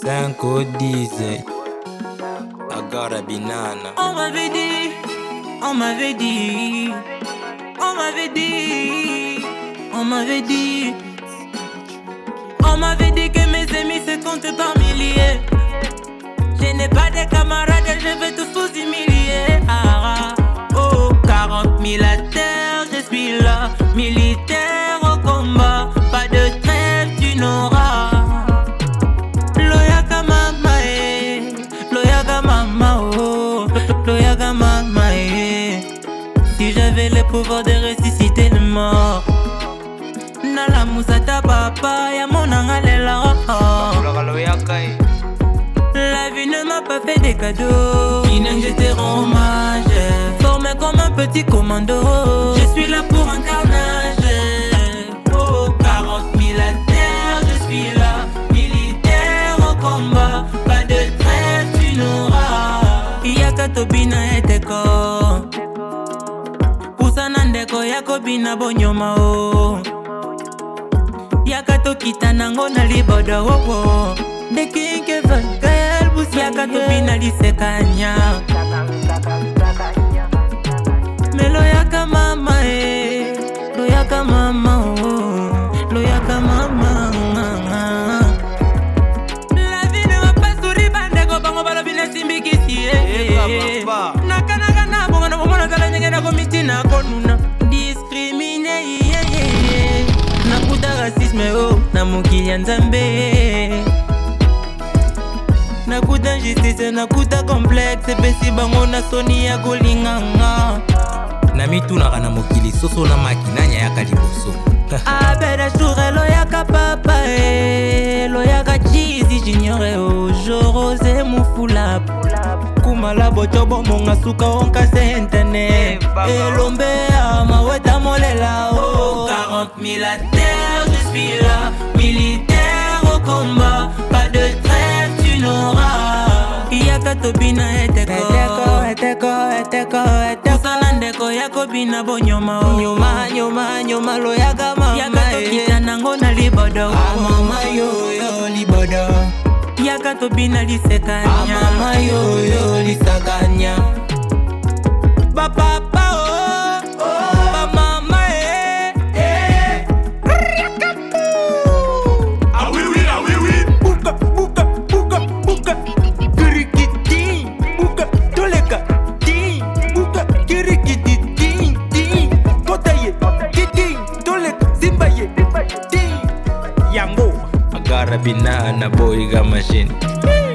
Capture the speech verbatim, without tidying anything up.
cinq dix, Agara Binana. On m'avait dit, on m'avait dit, on m'avait dit, on m'avait dit, on m'avait dit que mes amis se comptent par milliers. Je n'ai pas de camarades, je vais tous vous humilier. Ah, oh, quarante mille à terre, je suis là, militaire au combat, pas de trêve, tu n'auras. Loyaka mama eh, loyaka mama oh, loyaka mama eh. Si j'avais le pouvoir de ressusciter le mort, nala musata papa ya monanga lela oh. La vie ne m'a pas fait des cadeaux, Inen je te rends hommage. Formé comme un petit commando, je suis là pour un carnage. Oh, quarante mille à terre, je suis là, militaire au combat, pas de trêve, tu n'auras. Yaka tobina eteko, pusana ndeko yako bina bonyoma o. Yaka tokita nango na libodo wo wo. De kinke vangal busi yaka tobina lisekanya. Me loyaka mama eh, loyaka mama oh, loyaka mama. La vie ne va pas sourire bandego bango balo bina simbikisi eh. Naka naka na bonga na bonga na kala nyenge na komiti na konuna. Discriminé yeah yeah. Nakuta racisme oh, na muki ya nzambe. Nakuta injustice, nakuta complexe, pesi bango na soni ya kolinganga. Na mituna kana mokili soso na makinanya yaka liboso. Abeda shure loyaka papa eh, loyaka cheesy junior o, Jorose mufula. Kumala bochobo monga suka onka sentene. Elombe ama weta molela oh. quarante mille à terre, je suis là, militaire au combat, pas de trêve, tu n'auras. Yaka tobina eteko, eteko, eteko, eteko, eteko. Kusana ndeko yako bina bonyoma o. Nyoma, nyoma, nyoma lo yaka mama. Yaka tokita nango na libodo. Ah mama yo yo libodo. Yaka tobina lisekanya. Ah mama yo yo lisakanya. Ba papa oh, oh. Ba mama eh, eh. Ah oui oui, ah oui oui. Buka, buka, buka, buka. Kirikiti, buka, toleka, ti, buka, kirikiti, ti, ti. Kotaye, kiti, toleka, zimbaye, ti. Yango. Agara Binana boy ga machine.